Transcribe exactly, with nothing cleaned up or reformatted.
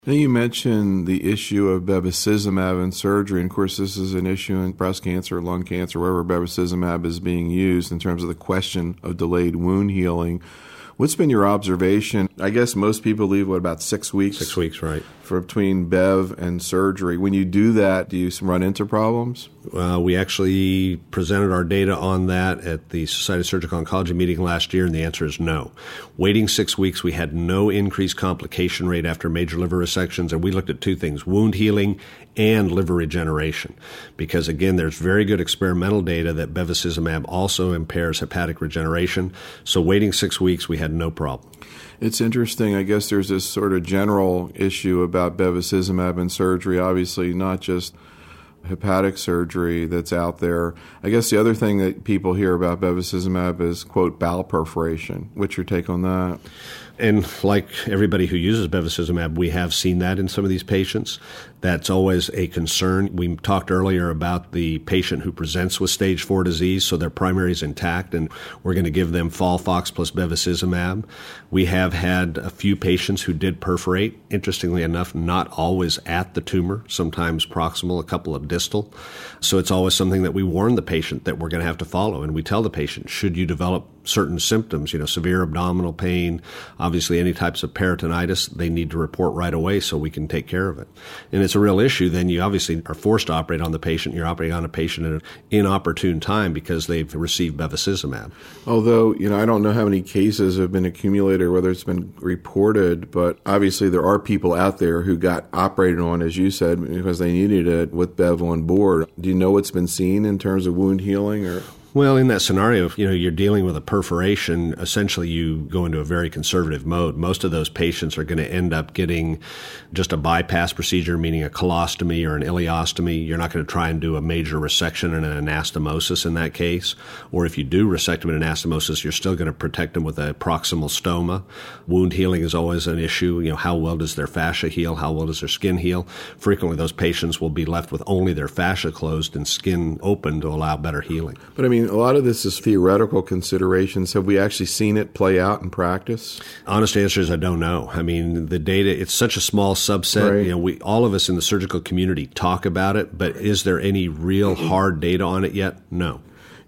Now you mentioned the issue of bevacizumab in surgery. And of course, this is an issue in breast cancer, lung cancer, wherever bevacizumab is being used in terms of the question of delayed wound healing. What's been your observation? I guess most people leave, what, about six weeks? Six weeks, right. For between Bev and surgery. When you do that, do you run into problems? Uh, we actually presented our data on that at the Society of Surgical Oncology meeting last year, and the answer is no. Waiting six weeks, we had no increased complication rate after major liver resections, and we looked at two things, wound healing and liver regeneration. Because, again, there's very good experimental data that bevacizumab also impairs hepatic regeneration. So waiting six weeks, we had no problem. It's interesting. I guess there's this sort of general issue about bevacizumab in surgery, obviously not just hepatic surgery that's out there. I guess the other thing that people hear about bevacizumab is, quote, bowel perforation. What's your take on that? And like everybody who uses bevacizumab, we have seen that in some of these patients. That's always a concern. We talked earlier about the patient who presents with stage four disease, so their primary is intact, and we're going to give them Folfox plus bevacizumab. We have had a few patients who did perforate, interestingly enough, not always at the tumor, sometimes proximal, a couple of distal. So it's always something that we warn the patient that we're going to have to follow, and we tell the patient, should you develop certain symptoms, you know, severe abdominal pain, obviously any types of peritonitis, they need to report right away so we can take care of it. And it's a real issue. Then you obviously are forced to operate on the patient. You're operating on a patient at an inopportune time because they've received bevacizumab. Although, you know, I don't know how many cases have been accumulated, whether it's been reported, but obviously there are people out there who got operated on, as you said, because they needed it with Bev on board. Do you know what's been seen in terms of wound healing or... Well, in that scenario, if you know you're dealing with a perforation, essentially you go into a very conservative mode. Most of those patients are going to end up getting just a bypass procedure, meaning a colostomy or an ileostomy. You're not going to try and do a major resection and an anastomosis in that case. Or if you do resect them and anastomosis, you're still going to protect them with a proximal stoma. Wound healing is always an issue. You know, how well does their fascia heal? How well does their skin heal? Frequently, those patients will be left with only their fascia closed and skin open to allow better healing. But I mean, a lot of this is theoretical considerations. Have we actually seen it play out in practice? Honest answer is I don't know. I mean, the data, it's such a small subset. Right. You know, we all of us in the surgical community talk about it, but is there any real hard data on it yet? No.